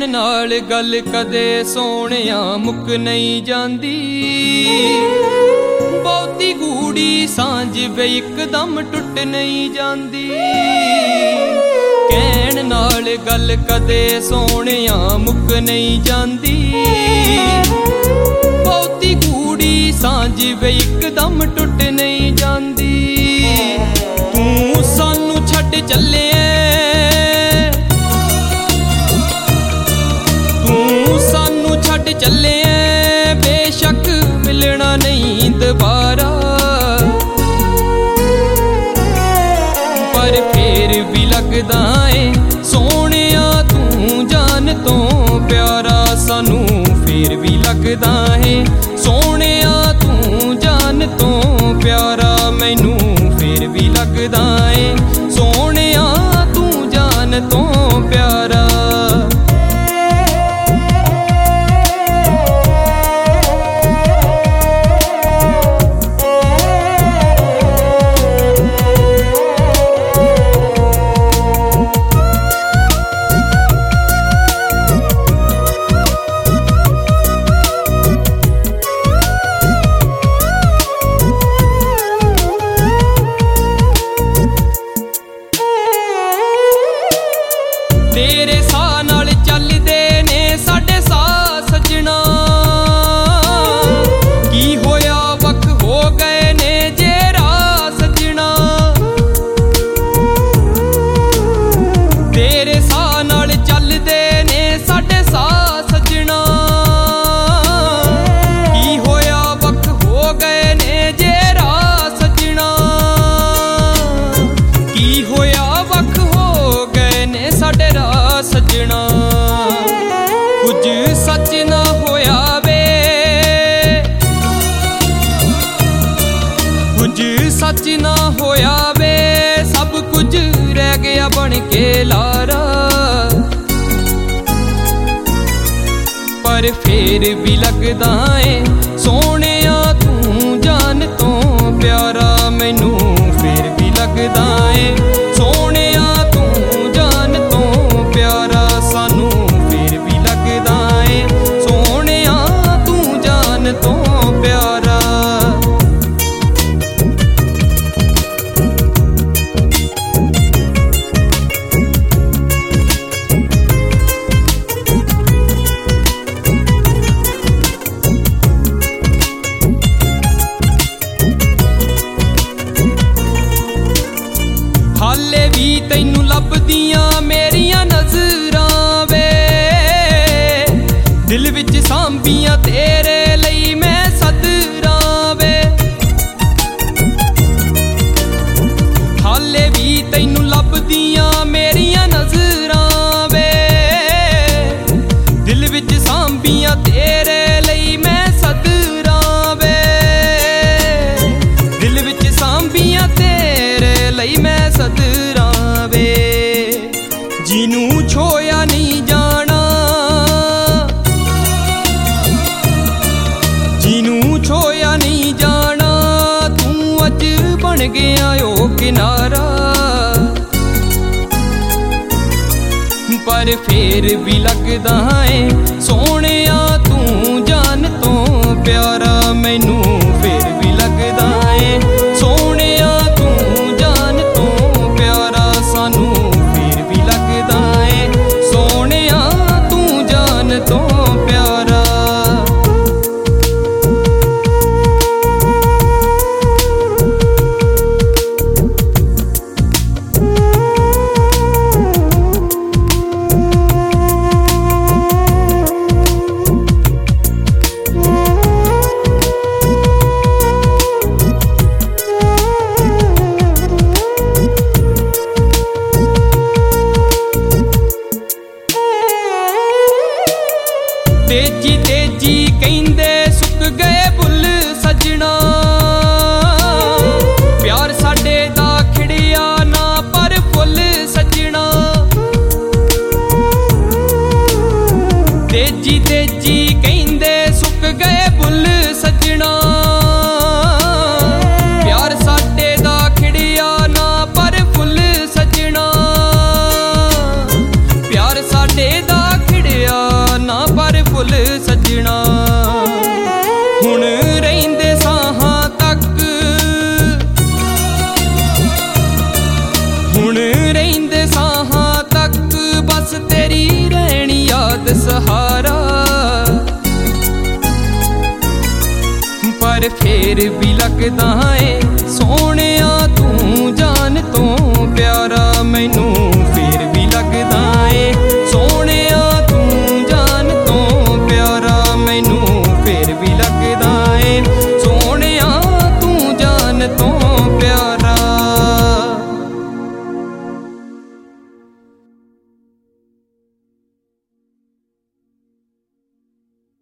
नाल गल कदे सोहणिया मुक नहीं जांदी, बहुती गूड़ी सांझ वे इकदम टुट नहीं जांदी। कहण नाल गल कदे सोहणिया मुक नहीं जांदी, बहुती गूड़ी सांझ वे इकदम टुट नहीं जांदी। तू सानू छड्ड चले, चले बेशक मिलना नहीं दोबारा, पर फिर भी लगदा है सोहणिया तू जान तो प्यारा। सानू फिर भी लगदा है सोहणिया तू जान तो प्यारा। मैनू फिर भी लगदा है सोहणिया तू जान तो प्यारा। तेरे साह नाल चलदे ने साडे साह सजना, की होया वख हो गए ने जे राह सजना। तेरे साह नाल चलदे ने साडे साह सजना, की होया वख हो गए ने जे राह सजना। की होया वख हो गए ने साडे सजना, कुछ सच ना होया वे, कुछ सच ना होया वे, सब कुछ रह गया बन के लारा। पर फिर भी लगदा है सोहणिया तू जान तो प्यारा। मैनू फिर भी लगदा है सोहणिया तू जान तो प्यारा। सानू फिर भी लगदा है सोहणिया तू जान तो प्यारा। हाले भी तैनू लभदियां मेरियां नज़रां वे, दिल विच सांभियां तेरे लई मैं सदरां वे। हाले भी तैनू लभदियां मेरियां नज़रां वे, दिल विच सांभियां तेरे लई मैं सदरां वे। दिल विच सांभियां तेरे लई मैं सदरां वे। जिनू छोया नहीं जाना, जिनू छोया नहीं जाना, तू अज बन गया ओ किनारा। पर फिर भी लगदा है सोहणिया तू जान तो प्यारा। मैनू फिर भी लगदा है सोहणिया तू जान तो प्यारा। सानू फिर भी लगदा है सोहणिया तू जान तो प्यारा। ਰਹਿੰਦੇ ਸਾਹਾਂ ਤੱਕ ਬਸ ਤੇਰੀ ਰਹਿਣੀ ਯਾਦ ਸਹਾਰਾ। ਪਰ ਫੇਰ ਵੀ ਲੱਗਦਾ ਏ